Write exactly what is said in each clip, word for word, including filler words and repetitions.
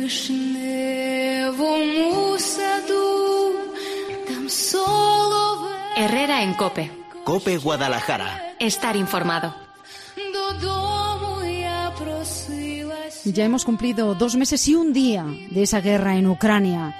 Herrera en COPE. COPE Guadalajara. Estar informado. Ya hemos cumplido dos meses y un día de esa guerra en Ucrania,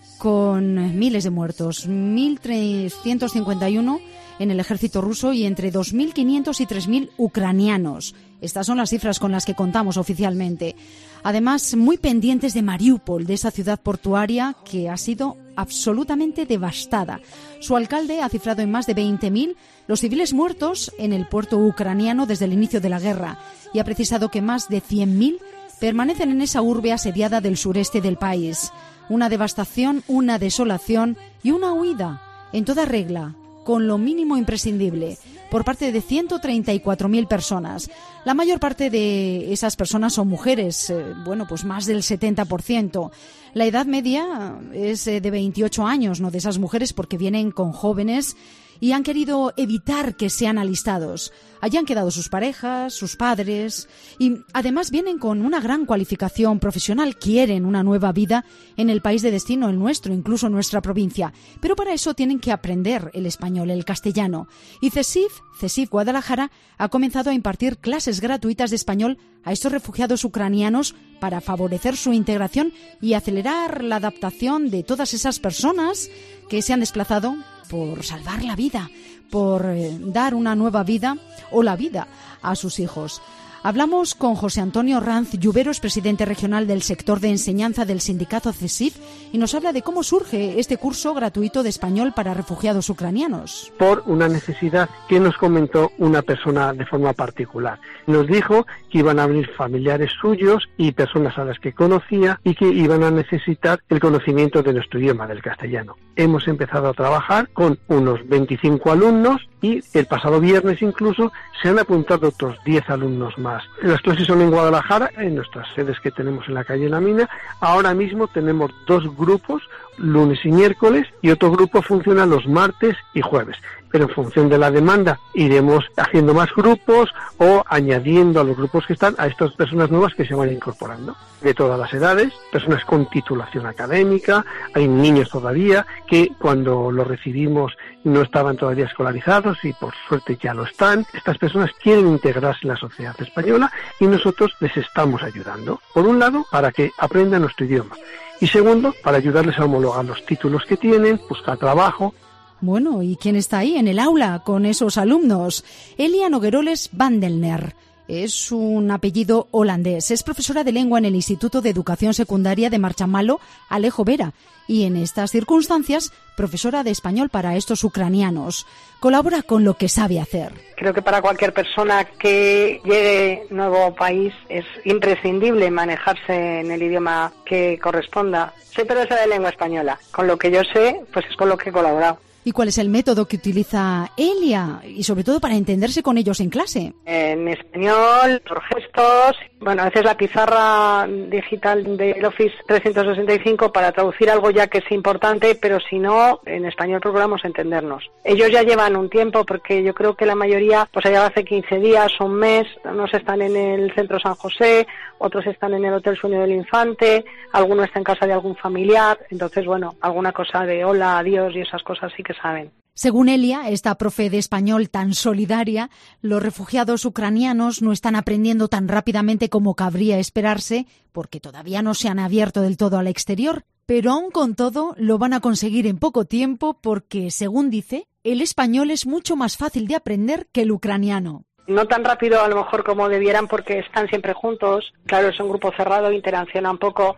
con miles de muertos, mil trescientos cincuenta y uno en el ejército ruso y entre dos mil quinientos y tres mil ucranianos. Estas son las cifras con las que contamos oficialmente. Además, muy pendientes de Mariúpol, de esa ciudad portuaria que ha sido absolutamente devastada. Su alcalde ha cifrado en más de veinte mil los civiles muertos en el puerto ucraniano desde el inicio de la guerra y ha precisado que más de cien mil permanecen en esa urbe asediada del sureste del país. Una devastación, una desolación y una huida en toda regla, con lo mínimo imprescindible, por parte de ciento treinta y cuatro mil personas. La mayor parte de esas personas son mujeres, eh, bueno, pues más del setenta por ciento. La edad media es eh, de veintiocho años, ¿no?, de esas mujeres, porque vienen con jóvenes y han querido evitar que sean alistados. Allí han quedado sus parejas, sus padres y además vienen con una gran cualificación profesional, quieren una nueva vida en el país de destino, el nuestro, incluso nuestra provincia. Pero para eso tienen que aprender el español, el castellano. Y CESIF, CESIF Guadalajara, ha comenzado a impartir clases gratuitas de español a estos refugiados ucranianos para favorecer su integración y acelerar la adaptación de todas esas personas que se han desplazado por salvar la vida, por eh, dar una nueva vida o la vida a sus hijos. Hablamos con José Antonio Ranz Lluveros, presidente regional del sector de enseñanza del sindicato CESIF, y nos habla de cómo surge este curso gratuito de español para refugiados ucranianos. Por una necesidad que nos comentó una persona de forma particular. Nos dijo que iban a venir familiares suyos y personas a las que conocía y que iban a necesitar el conocimiento de nuestro idioma, del castellano. Hemos empezado a trabajar con unos veinticinco alumnos y el pasado viernes incluso se han apuntado otros diez alumnos más. Las clases son en Guadalajara, en nuestras sedes que tenemos en la calle La Mina. Ahora mismo tenemos dos grupos, lunes y miércoles, y otro grupo funciona los martes y jueves. Pero en función de la demanda iremos haciendo más grupos o añadiendo a los grupos que están a estas personas nuevas que se van incorporando. De todas las edades, personas con titulación académica, hay niños todavía que cuando los recibimos no estaban todavía escolarizados y por suerte ya lo están. Estas personas quieren integrarse en la sociedad española y nosotros les estamos ayudando. Por un lado, para que aprendan nuestro idioma y segundo, para ayudarles a homologar los títulos que tienen, buscar trabajo. Bueno, ¿y quién está ahí en el aula con esos alumnos? Elia Nogueroles Vandelner. Es un apellido holandés. Es profesora de lengua en el Instituto de Educación Secundaria de Marchamalo, Alejo Vera, y en estas circunstancias, profesora de español para estos ucranianos. Colabora con lo que sabe hacer. Creo que para cualquier persona que llegue a un nuevo país es imprescindible manejarse en el idioma que corresponda. Soy profesora de lengua española. Con lo que yo sé, pues es con lo que he colaborado. ¿Y cuál es el método que utiliza Elia? Y sobre todo para entenderse con ellos en clase. En español, por gestos. Bueno, a veces la pizarra digital del Office trescientos sesenta y cinco para traducir algo ya que es importante, pero si no, en español procuramos entendernos. Ellos ya llevan un tiempo, porque yo creo que la mayoría, pues allá hace quince días o un mes, unos están en el Centro San José, otros están en el Hotel Sueño del Infante, alguno está en casa de algún familiar, entonces bueno, alguna cosa de hola, adiós y esas cosas sí que saben. Según Elia, esta profe de español tan solidaria, los refugiados ucranianos no están aprendiendo tan rápidamente como cabría esperarse, porque todavía no se han abierto del todo al exterior. Pero aún con todo, lo van a conseguir en poco tiempo porque, según dice, el español es mucho más fácil de aprender que el ucraniano. No tan rápido a lo mejor como debieran porque están siempre juntos. Claro, es un grupo cerrado, interaccionan poco,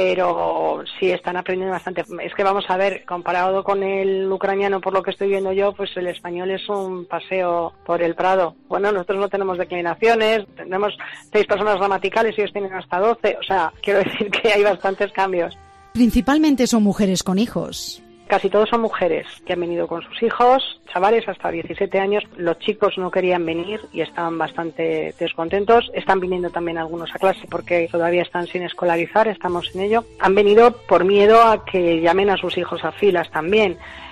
pero sí están aprendiendo bastante. Es que vamos a ver, comparado con el ucraniano, por lo que estoy viendo yo, pues el español es un paseo por el Prado. Bueno, nosotros no tenemos declinaciones, tenemos seis personas gramaticales y ellos tienen hasta doce. O sea, quiero decir que hay bastantes cambios. Principalmente son mujeres con hijos. Casi todos son mujeres que han venido con sus hijos, chavales hasta diecisiete años. Los chicos no querían venir y estaban bastante descontentos. Están viniendo también algunos a clase porque todavía están sin escolarizar, estamos en ello. Han venido por miedo a que llamen a sus hijos a filas también.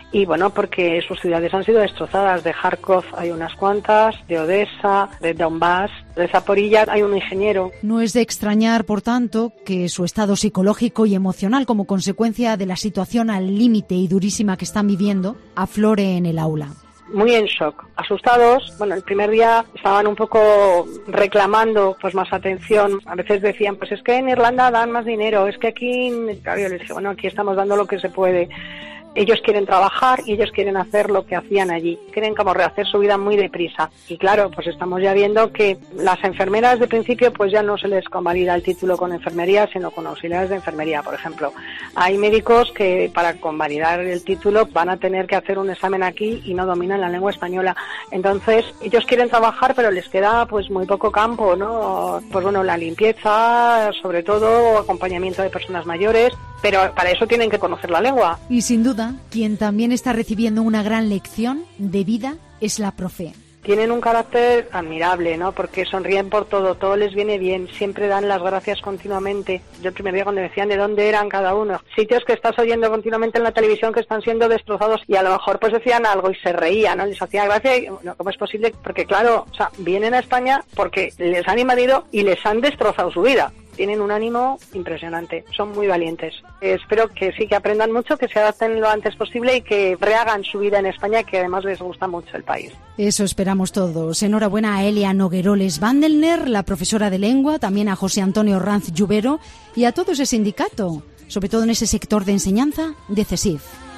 y bueno, porque sus ciudades han sido destrozadas. De Kharkov hay unas cuantas, de Odessa, de Donbass, de Zaporilla hay un ingeniero. No es de extrañar, por tanto, que su estado psicológico y emocional, como consecuencia de la situación al límite y durísima que están viviendo, aflore en el aula. Muy en shock, asustados. Bueno, el primer día estaban un poco reclamando pues más atención. A veces decían, pues es que en Irlanda dan más dinero, es que aquí, claro, yo les dije, bueno, aquí estamos dando lo que se puede. Ellos quieren trabajar y ellos quieren hacer lo que hacían allí. Quieren como rehacer su vida muy deprisa. Y claro, pues estamos ya viendo que las enfermeras de principio pues ya no se les convalida el título con enfermería, sino con auxiliares de enfermería, por ejemplo. Hay médicos que para convalidar el título van a tener que hacer un examen aquí y no dominan la lengua española. Entonces, ellos quieren trabajar, pero les queda pues muy poco campo, ¿no? Pues bueno, la limpieza, sobre todo, acompañamiento de personas mayores, pero para eso tienen que conocer la lengua. Y sin duda, quien también está recibiendo una gran lección de vida es la profe. Tienen un carácter admirable, ¿no? Porque sonríen por todo, todo les viene bien, siempre dan las gracias continuamente. Yo el primer día cuando decían de dónde eran cada uno, sitios que estás oyendo continuamente en la televisión que están siendo destrozados, y a lo mejor pues decían algo y se reían, ¿no? Les hacía gracia y, bueno, ¿cómo es posible? Porque claro, o sea, vienen a España porque les han invadido y les han destrozado su vida. Tienen un ánimo impresionante, son muy valientes. Eh, espero que sí, que aprendan mucho, que se adapten lo antes posible y que rehagan su vida en España, que además les gusta mucho el país. Eso esperamos todos. Enhorabuena a Elia Nogueroles Vandelner, la profesora de lengua, también a José Antonio Ranz Lluvero y a todo ese sindicato, sobre todo en ese sector de enseñanza de CESIF.